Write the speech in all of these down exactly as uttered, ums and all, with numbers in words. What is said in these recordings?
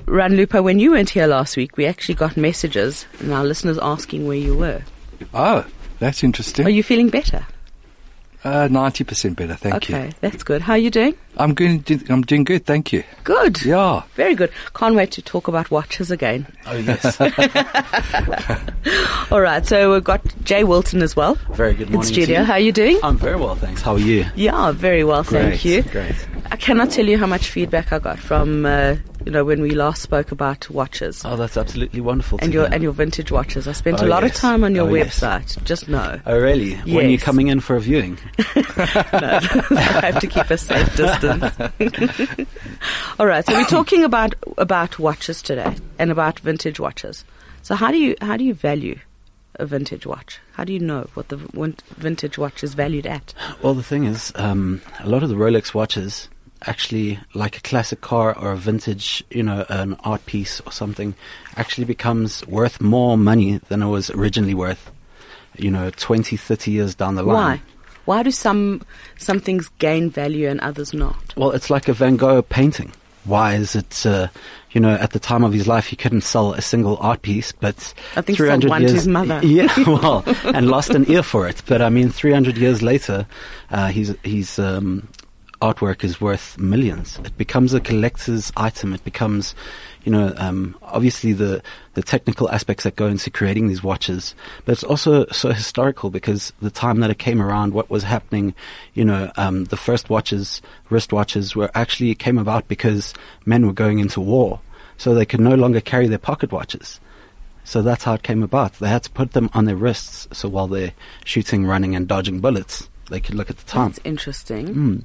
Ranlupa, when you weren't here last week, we actually got messages and our listeners asking where you were. Oh, that's interesting. Are you feeling better? Uh, ninety percent better, thank okay, you. Okay, that's good. How are you doing? I'm good. I'm doing good, thank you. Good. Yeah. Very good. Can't wait to talk about watches again. Oh, yes. All right, so we've got Jay Wilton as well. Very good morning in studio. to you. How are you doing? I'm very well, thanks. How are you? Yeah, very well, Great, thank you. Great. I cannot tell you how much feedback I got from, uh, you know, when we last spoke about watches. Oh, that's absolutely wonderful. And to your hear. and your vintage watches. I spent oh, a lot yes. of time on your oh, website. Yes. Just know. Oh, really? Yes. When are you coming in for a viewing? No, I have to keep a safe distance. All right, so we're talking about about watches today and about vintage watches. So how do you how do you value a vintage watch? How do you know what the win- vintage watch is valued at? Well, the thing is, um, a lot of the Rolex watches, actually, like a classic car or a vintage, you know, an art piece or something, actually becomes worth more money than it was originally worth, you know, twenty, thirty years down the line. Why? Why do some some things gain value and others not? Well, it's like a Van Gogh painting. Why is it, uh, you know, at the time of his life, he couldn't sell a single art piece, but I think three hundred sold one years, to his mother. Yeah, well, and lost an ear for it. But I mean, three hundred years later, uh, his, his, um, artwork is worth millions. It becomes a collector's item. It becomes, you know, um, obviously the, the technical aspects that go into creating these watches, but it's also so historical because the time that it came around, what was happening, you know, um, the first watches, wrist watches were actually came about because men were going into war. So they could no longer carry their pocket watches. So that's how it came about. They had to put them on their wrists. So while they're shooting, running and dodging bullets, they could look at the time. That's interesting. Mm.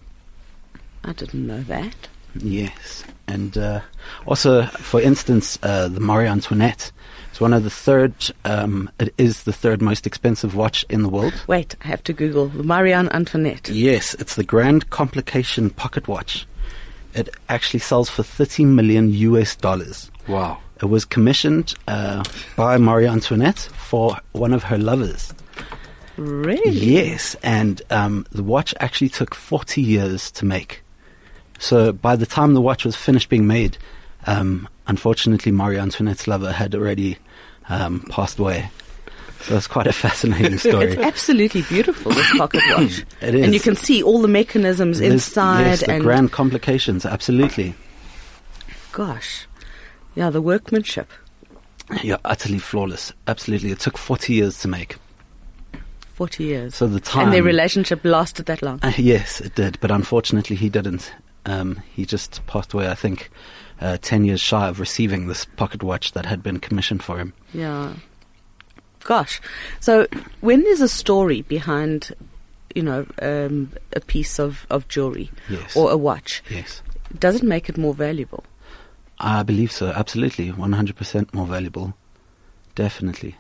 I didn't know that. Yes, and uh, also, for instance, uh, the Marie Antoinette is one of the third. Um, it is the third most expensive watch in the world. Wait, I have to Google the Marie Antoinette. Yes, it's the Grand Complication pocket watch. It actually sells for thirty million U S dollars. Wow! It was commissioned uh, by Marie Antoinette for one of her lovers. Really? Yes, and um, the watch actually took forty years to make. So by the time the watch was finished being made, um, unfortunately, Marie Antoinette's lover had already um, passed away. So it's quite a fascinating story. It's absolutely beautiful, this pocket watch. It is. And you can see all the mechanisms There's- inside. Yes, the and grand complications, absolutely. Gosh. Yeah, the workmanship. Yeah, utterly flawless. Absolutely. It took forty years to make. forty years. So the time... And their relationship lasted that long. Uh, yes, it did. But unfortunately, he didn't. Um, he just passed away, I think, uh, ten years shy of receiving this pocket watch that had been commissioned for him. Yeah. Gosh. So when there's a story behind, you know, um, a piece of, of jewelry Yes. or a watch, Yes. does it make it more valuable? I believe so, absolutely. one hundred percent more valuable. Definitely.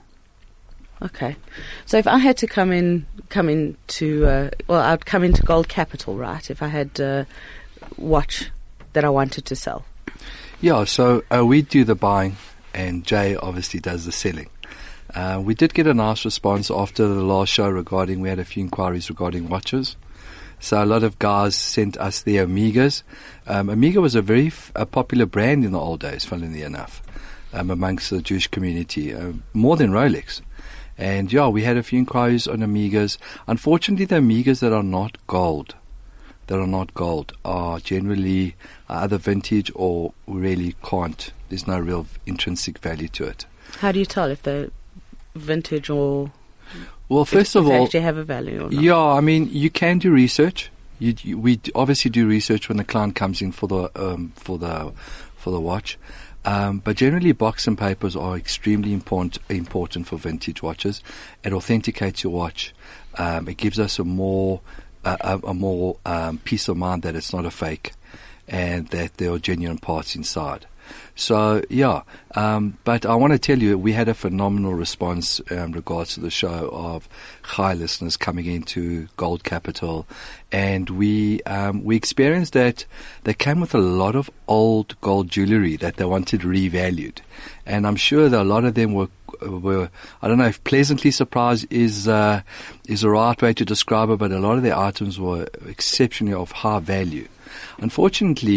Okay. So if I had to come in, come in to, uh, well, I'd come into Gold Capital, right? If I had a watch that I wanted to sell. Yeah, so uh, we do the buying and Jay obviously does the selling. Uh, we did get a nice response after the last show regarding, we had a few inquiries regarding watches. So a lot of guys sent us their Omegas. Um, Omega was a very f- a popular brand in the old days, funnily enough, um, amongst the Jewish community, uh, more than Rolex. And yeah, we had a few inquiries on Omegas. Unfortunately, the Omegas that are not gold, that are not gold, are generally either vintage or really can't. There's no real intrinsic value to it. How do you tell if they're vintage or Well, first if of they all, actually have a value or not? yeah, I mean, you can do research. You, you, we d- obviously do research when the client comes in for the um, for the for the watch. Um, but generally, box and papers are extremely important important for vintage watches. It authenticates your watch. Um, it gives us a more uh, a, a more um, peace of mind that it's not a fake, and that there are genuine parts inside. So yeah, um, but I want to tell you, we had a phenomenal response in regards to the show of high listeners coming into Gold Capital, and we um, we experienced that they came with a lot of old gold jewelry that they wanted revalued, and I'm sure that a lot of them were were I don't know if pleasantly surprised is uh, is the right way to describe it, but a lot of their items were exceptionally of high value. Unfortunately,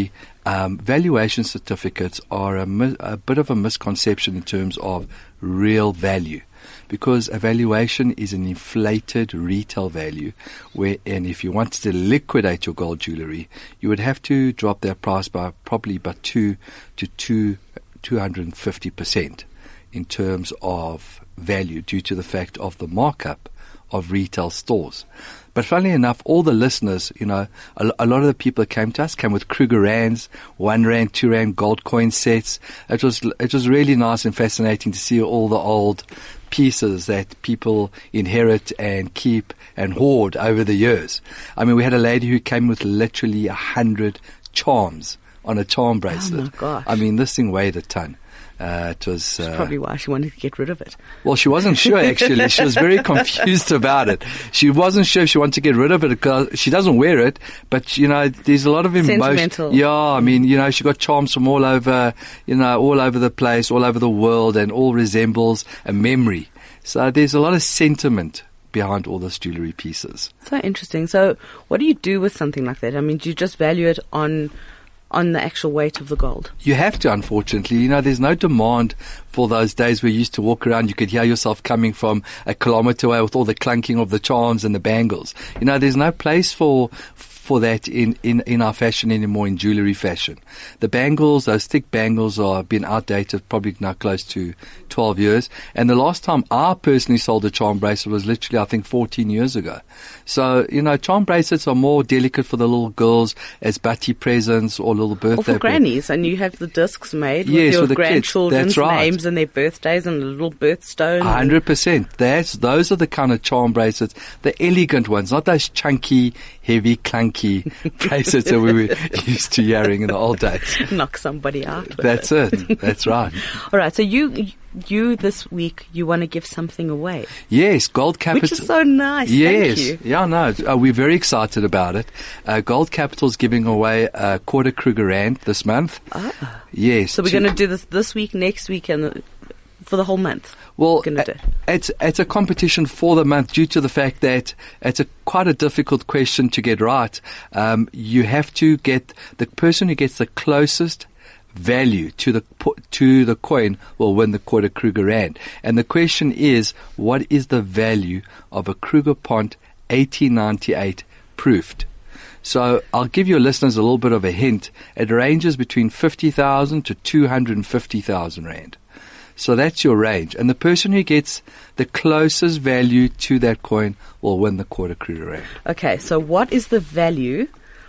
um, valuation certificates are a, mi- a bit of a misconception in terms of real value. Because a valuation is an inflated retail value, where, and if you wanted to liquidate your gold jewelry, you would have to drop their price by probably by two to two, two hundred and fifty percent in terms of value, due to the fact of the markup of retail stores. But funnily enough, all the listeners, you know, a, a lot of the people that came to us came with Kruger Rands, one Rand, two Rand gold coin sets. It was, it was really nice and fascinating to see all the old pieces that people inherit and keep and hoard over the years. I mean, we had a lady who came with literally a hundred charms on a charm bracelet. Oh my gosh. I mean, this thing weighed a ton. Uh, it was That's uh, probably why she wanted to get rid of it. Well, she wasn't sure, actually. She was very confused about it. She wasn't sure if she wanted to get rid of it because she doesn't wear it, but, you know, there's a lot of emotion. Sentimental. Yeah, I mean, you know, she got charms from all over, you know, all over the place, all over the world, and all resembles a memory. So there's a lot of sentiment behind all those jewelry pieces. So interesting. So what do you do with something like that? I mean, do you just value it on on the actual weight of the gold? You have to, unfortunately. You know, there's no demand for those days where you used to walk around, you could hear yourself coming from a kilometer away with all the clunking of the charms and the bangles. You know, there's no place for for that in, in, in our fashion anymore, in jewelry fashion. The bangles, those thick bangles, are been outdated probably now close to twelve years. And the last time I personally sold a charm bracelet was literally, I think, fourteen years ago. So, you know, charm bracelets are more delicate for the little girls as bati presents or little birthday Or for grannies, and you have the discs made with Yes, your with the kids. grandchildren's That's right. names and their birthdays and a little birthstone. A hundred percent. That's those are the kind of charm bracelets, the elegant ones, not those chunky, heavy, clunky bracelets that we were used to hearing in the old days. Knock somebody out with That's it. it. That's right. All right, so you you this week, you want to give something away, Yes, Gold Capital. which is so nice. Yes, Thank you. yeah, no, uh, we're very excited about it. Uh, Gold Capital's giving away a quarter Kruger Rand this month. Ah. Yes. So we're to- going to do this this week, next week, and the, for the whole month. Well, Gonna do. uh, it's it's a competition for the month due to the fact that it's a quite a difficult question to get right. Um, you have to get the person who gets the closest value to the po- to the coin will win the quarter Kruger Rand. And the question is, what is the value of a Kruger Pont eighteen ninety-eight proofed? So I'll give your listeners a little bit of a hint. It ranges between fifty thousand to two hundred fifty thousand Rand. So that's your range. And the person who gets the closest value to that coin will win the quarter Kruger Rand. Okay, so what is the value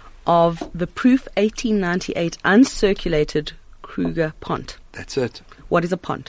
of the proof eighteen ninety-eight uncirculated Kruger Pont? That's it. What is a pont?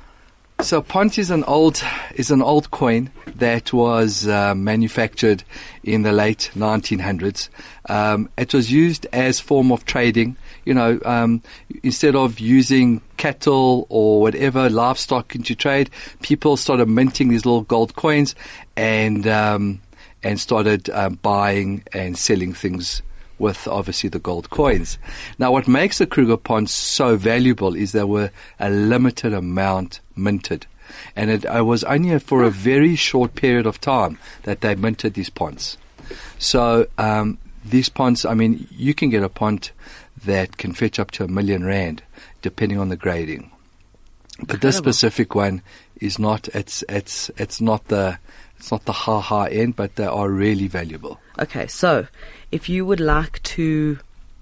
So Pont is an old is an old coin that was uh, manufactured in the late nineteen hundreds. Um, it was used as form of trading. You know, um, instead of using cattle or whatever livestock into trade, people started minting these little gold coins and um, and started um, buying and selling things with obviously the gold coins. Now, what makes the Kruger Pont so valuable is there were a limited amount minted. And it uh, was only for a very short period of time that they minted these ponts. So um, these ponts, I mean, you can get a pont that can fetch up to a million rand, depending on the grading. But this Incredible. specific one is not. It's it's it's not the it's not the high high end, but they are really valuable. Okay, so if you would like to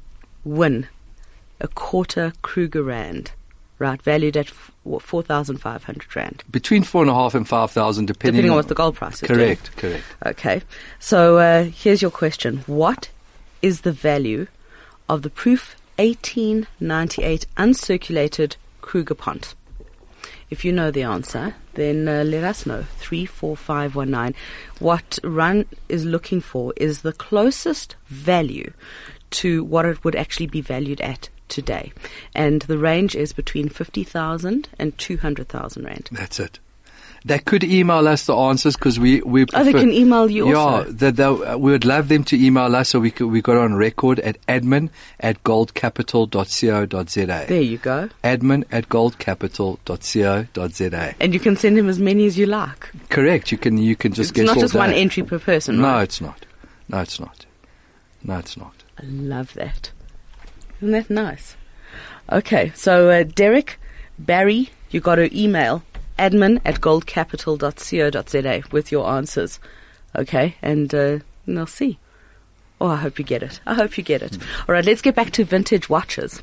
win a quarter Kruger Rand, right, valued at f- what, four thousand five hundred Rand, Between four and a half and five thousand, depending, depending on what the gold price is. Correct, correct. Okay, so uh, here's your question. What is the value of the proof eighteen ninety-eight uncirculated Kruger Pont? If you know the answer, then uh, let us know. three four five one nine. What Run is looking for is the closest value to what it would actually be valued at today. And the range is between fifty thousand and two hundred thousand Rand. That's it. They could email us the answers because we we Oh, they prefer- can email you yeah, also? they, they, uh, we would love them to email us so we could, we got on record at admin at goldcapital dot co dot za. There you go. Admin at goldcapital dot co dot za. And you can send him as many as you like. Correct. You can you can just It's guess not all just one day. entry per person, No, right? it's not. No, it's not. No, it's not. I love that. Isn't that nice? Okay, so uh, Derek, Barry, you got to email admin at goldcapital dot co dot za with your answers. Okay, and, uh, and I'll see. Oh, I hope you get it. I hope you get it. All right, let's get back to vintage watches.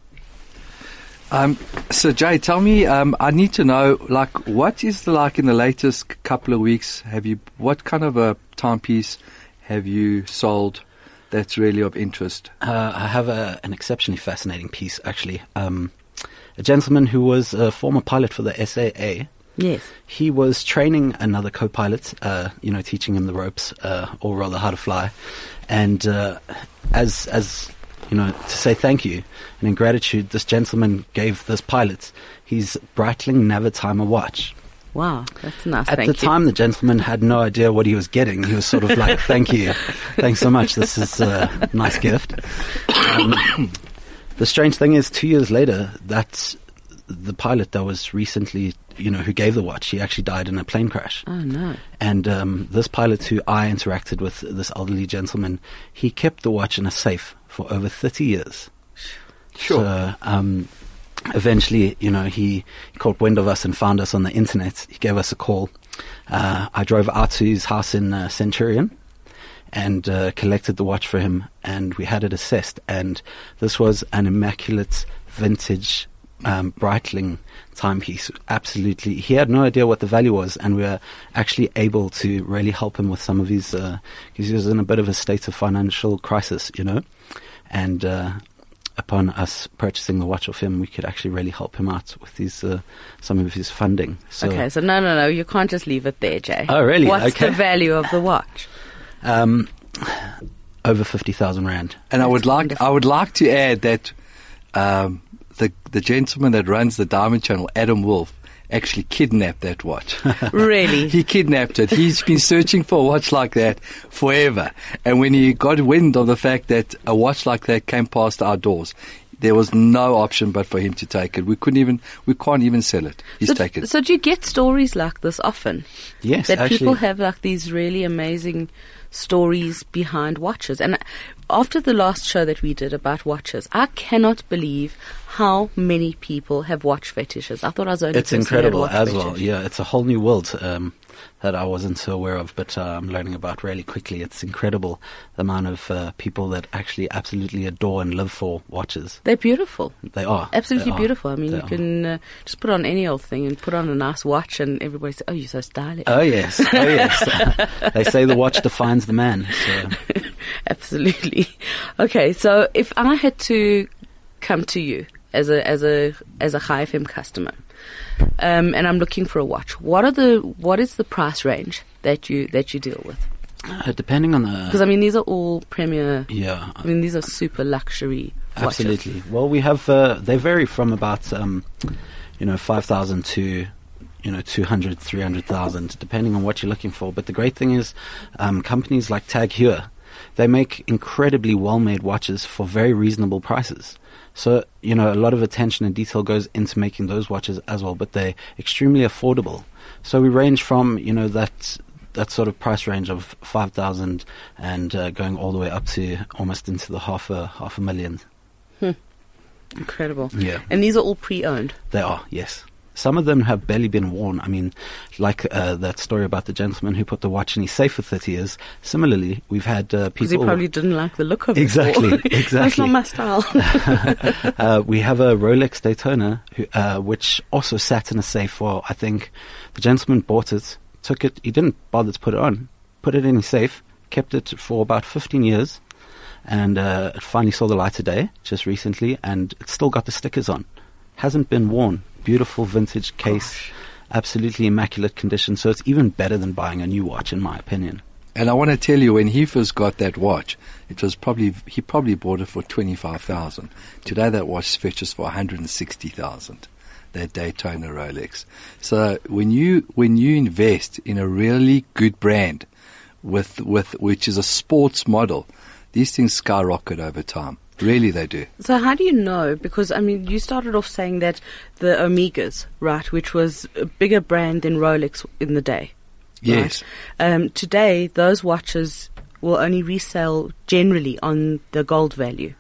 Um, so Jay, tell me, um, I need to know, like, what is the, like in the latest c- couple of weeks, have you, what kind of a timepiece have you sold that's really of interest? Uh, I have a, an exceptionally fascinating piece, actually. Um, a gentleman who was a former pilot for the S A A. Yes. He was training another co-pilot, uh, you know, teaching him the ropes, uh, or rather how to fly. And uh, as, as you know, to say thank you and in gratitude, this gentleman gave this pilot his Breitling Navitimer watch. Wow, that's nice. At thank the you. time, the gentleman had no idea what he was getting. He was sort of like, thank you. Thanks so much. This is a nice gift. Um, the strange thing is, two years later, that the pilot that was recently, you know, who gave the watch, he actually died in a plane crash. Oh, no. And um, this pilot who I interacted with, this elderly gentleman, he kept the watch in a safe for over thirty years. Sure. So, um, eventually, you know, he, he caught wind of us and found us on the internet. He gave us a call. Uh, I drove out to his house in uh, Centurion and uh, collected the watch for him, and we had it assessed. And this was an immaculate vintage um, Breitling timepiece. Absolutely. He had no idea what the value was, and we were actually able to really help him with some of his, uh, because he was in a bit of a state of financial crisis, you know, and uh, upon us purchasing the watch of him, we could actually really help him out with his, uh, some of his funding. So, Okay, so no, no, no, you can't just leave it there, Jay. Oh, really? What's Okay. the value of the watch? um, over fifty thousand rand. And I would That's like, wonderful. I would like to add that um, the the gentleman that runs the Diamond Channel, Adam Wolf, actually kidnapped that watch. Really? He kidnapped it. He's been searching for a watch like that forever. And when he got wind of the fact that a watch like that came past our doors, there was no option but for him to take it. We couldn't even, we can't even sell it. He's so, taken it. so do you get stories like this often? Yes, That actually. people have like these really amazing stories behind watches. And after the last show that we did about watches, I cannot believe how many people have watch fetishes. I thought I was the only It's person who had incredible watch as well. fetish. Yeah, it's a whole new world um, that I wasn't so aware of, but uh, I'm learning about really quickly. It's incredible the amount of uh, people that actually absolutely adore and live for watches. They're beautiful. They are. Absolutely They are. beautiful. I mean, They you are. can uh, just put on any old thing and put on a nice watch and everybody says, oh, you're so stylish. Oh, yes. Oh, yes. They say the watch defines the man. So. Absolutely. Okay, so if I had to come to you as a as a as a High F M customer, um, and I'm looking for a watch, what are the what is the price range that you that you deal with? Uh, depending on Because the... I mean, these are all premier. Yeah. I mean, these are super luxury watches. Absolutely. Well, we have, uh, they vary from about, um, you know, five thousand to, you know, two hundred, three hundred thousand, depending on what you're looking for. But the great thing is, um, companies like Tag Heuer, they make incredibly well-made watches for very reasonable prices. So, you know, a lot of attention and detail goes into making those watches as well, but they're extremely affordable. So we range from, you know, that that sort of price range of five thousand and uh, going all the way up to almost into the half a half a million. Incredible. Yeah. And these are all pre-owned. They are, yes. Some of them have barely been worn. I mean, like uh, that story about the gentleman who put the watch in his safe for thirty years. Similarly, we've had uh, Because he people... probably didn't like the look of it. Exactly, or- That's exactly. not my style. uh, we have a Rolex Daytona, who, uh, which also sat in a safe for, I think, the gentleman bought it, took it, he didn't bother to put it on, put it in his safe, kept it for about fifteen years, and uh, it finally saw the light of day just recently, and it's still got the stickers on. Hasn't been worn. Beautiful vintage case, Gosh. absolutely immaculate condition, so it's even better than buying a new watch, in my opinion. And I want to tell you, when he first got that watch, it was probably, he probably bought it for twenty-five thousand. Today that watch fetches for one hundred sixty thousand. That Daytona Rolex. So when you, when you invest in a really good brand with, with, which is a sports model, these things skyrocket over time. Really they do. So how do you know? Because, I mean, you started off saying that the Omegas, right, which was a bigger brand than Rolex in the day. Yes. Right? Um, today, those watches will only resell generally on the gold value.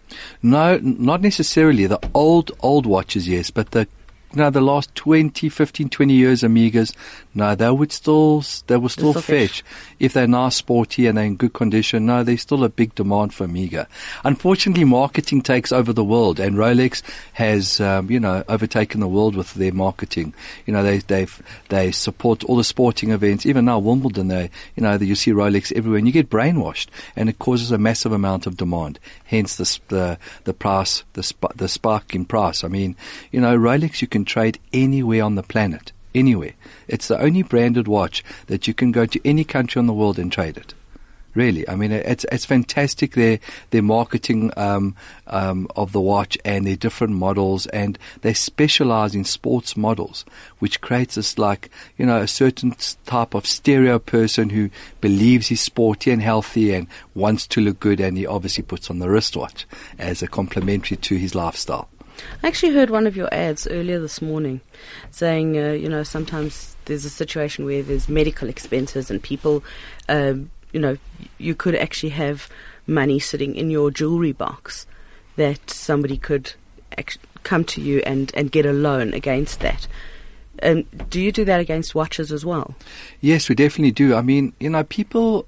No, n- not necessarily. The old, old watches, yes, but the, you know, the last twenty, fifteen, twenty years Omegas, no, they would still, they will still, still fetch. fetch. If they're nice, sporty, and they're in good condition, no, there's still a big demand for Omega. Unfortunately, marketing takes over the world, and Rolex has, um, you know, overtaken the world with their marketing. You know, they, they, they support all the sporting events. Even now, Wimbledon, they, you know, you see Rolex everywhere, and you get brainwashed, and it causes a massive amount of demand. Hence the, sp- the, the price, the, sp- the spark in price. I mean, you know, Rolex you can trade anywhere on the planet. Anywhere. It's the only branded watch that you can go to any country on the world and trade it. Really. I mean, it's it's fantastic, their their marketing um, um, of the watch and their different models, and they specialize in sports models, which creates this, like, you know, a certain type of stereo person who believes he's sporty and healthy and wants to look good, and he obviously puts on the wristwatch as a complementary to his lifestyle. I actually heard one of your ads earlier this morning saying, uh, you know, sometimes there's a situation where there's medical expenses and people, um, you know, you could actually have money sitting in your jewelry box that somebody could act- come to you and, and get a loan against that. Um, do you do that against watches as well? Yes, we definitely do. I mean, you know, people...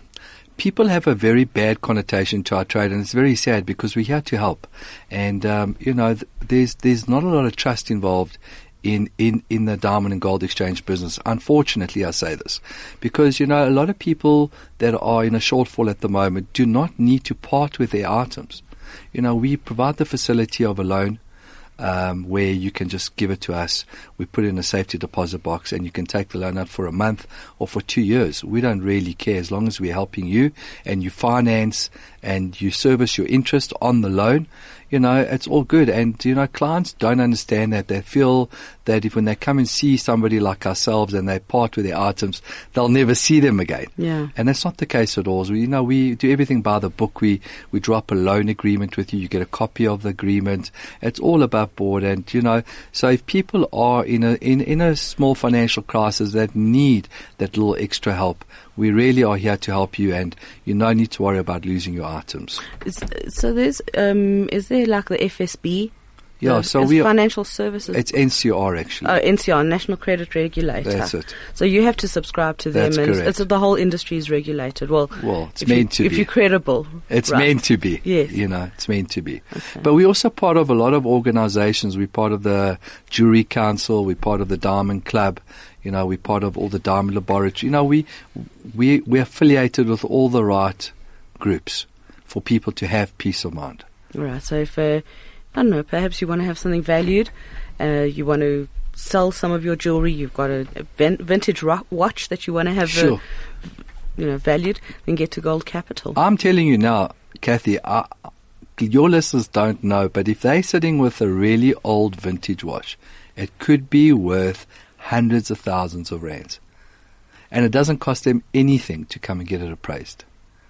People have a very bad connotation to our trade, and it's very sad because we're here to help. And, um, you know, th- there's there's not a lot of trust involved in, in, in the diamond and gold exchange business. Unfortunately, I say this because, you know, a lot of people that are in a shortfall at the moment do not need to part with their items. You know, we provide the facility of a loan. Um, where you can just give it to us. We put it in a safety deposit box, and you can take the loan out for a month or for two years. We don't really care as long as we're helping you and you finance and you service your interest on the loan. You know, it's all good. And, you know, clients don't understand that. They feel that if when they come and see somebody like ourselves and they part with their items, they'll never see them again. Yeah. And that's not the case at all. So, you know, we do everything by the book. We, we drop a loan agreement with you. You get a copy of the agreement. It's all above board. And, you know, so if people are in a, in, in a small financial crisis that need that little extra help, we really are here to help you, and you no need to worry about losing your items. Is, so there's, um, is there like the F S B? Yeah, the, so is we are, financial services. it's N C R actually. Oh, N C R, National Credit Regulator. That's it. So you have to subscribe to them. That's and correct. It's, the whole industry is regulated. Well, Well, it's if meant you, to if be. you're credible. It's right. meant to be. Yes. You know, it's meant to be. Okay. But we're also part of a lot of organizations. We're part of the Jewelry Council. We're part of the Diamond Club. You know, we're part of all the Diamond Laboratory. You know, we, we, we're affiliated with all the right groups for people to have peace of mind. Right. So if, uh, I don't know, perhaps you want to have something valued, uh, you want to sell some of your jewelry, you've got a, a vin- vintage ro- watch that you want to have, Sure. uh, you know, valued, then get to Gold Capital. I'm telling you now, Kathy, I, your listeners don't know, but if they're sitting with a really old vintage watch, it could be worth hundreds of thousands of rands. And it doesn't cost them anything to come and get it appraised.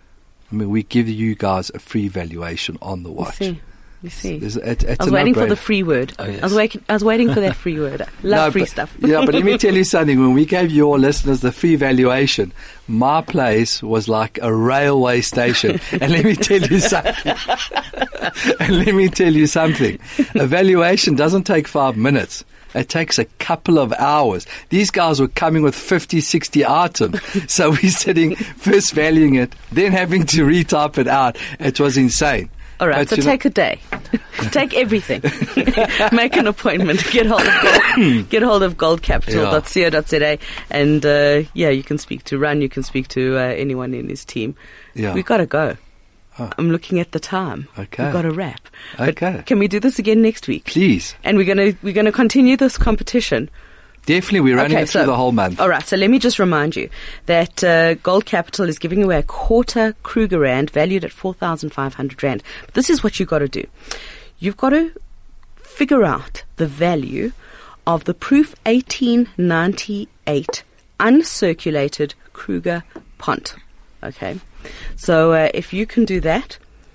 I mean, we give you guys a free valuation on the watch. You see. You see. It's, it's, it's I was a waiting for no-brainer. the free word. Oh, yes. I was waiting. I was waiting for that free word. Love No, free but- stuff. Yeah, but let me tell you something. When we gave your listeners the free valuation, my place was like a railway station. And let me tell you something. and let me tell you something. A valuation doesn't take five minutes. It takes a couple of hours. These guys were coming with fifty, sixty items. So we're sitting, first valuing it, then having to retype it out. It was insane. All right, But so you know- take a day. Take everything. Make an appointment. Get hold of gold, get hold of gold capital dot co dot za, and uh, yeah, you can speak to Ran. You can speak to uh, anyone in his team. Yeah. We've got to go. Oh. I'm looking at the time. Okay. We've got to wrap. But Okay. can we do this again next week? Please. And we're gonna we're gonna continue this competition. Definitely, we're running Okay, it through so- the whole month. All right, so let me just remind you that uh, Gold Capital is giving away a quarter Kruger Rand valued at four thousand five hundred Rand. But this is what you've got to do. You've got to figure out the value of the Proof eighteen ninety-eight uncirculated Kruger Pont. Okay, so uh, if you can do that,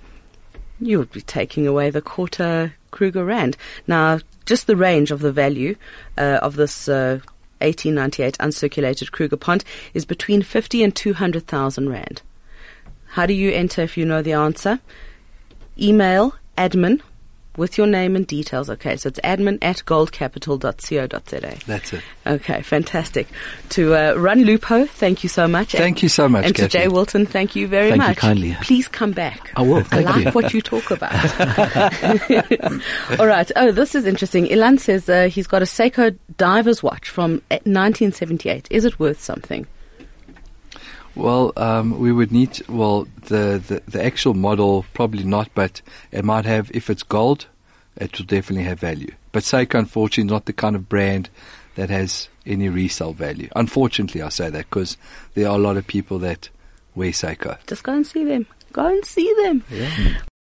you would be taking away the quarter Kruger Rand. Now, just the range of the value uh, of this uh, eighteen ninety-eight uncirculated Kruger Pont is between fifty and two hundred thousand Rand. How do you enter if you know the answer? Email admin with your name and details. Okay, so it's admin at goldcapital dot co dot za. That's it. Okay, fantastic. To uh, Run Lupo, thank you so much. Thank you so much, And to Kathy. Jay Wilton, thank you very Thank you much. kindly. Please come back. I will. I Thank like you. what you talk about. All right. Oh, this is interesting. Ilan says uh, he's got a Seiko diver's watch from uh, nineteen seventy-eight. Is it worth something? Well, um, we would need, well, the, the, the actual model, probably not, but it might have, if it's gold, it will definitely have value. But Seiko, unfortunately, is not the kind of brand that has any resale value. Unfortunately, I say that because there are a lot of people that wear Seiko. Just go and see them. Go and see them. Yeah.